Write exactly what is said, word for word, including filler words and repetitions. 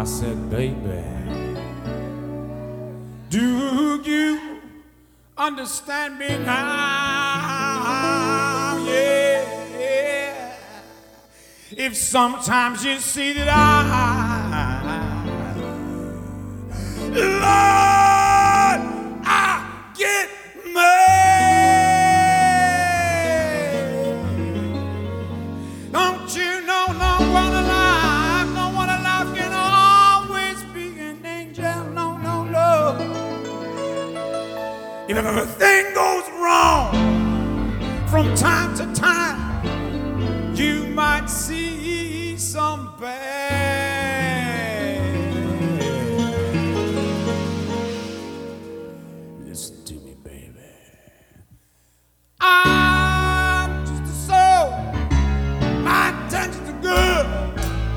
I said, baby, do you understand me now? Yeah, yeah. If sometimes you see that I, Lord, I get mad. Don't you know no one alive, no one alive can always be an angel? No, no, no. If everything goes wrong from time to time, you might see some bad.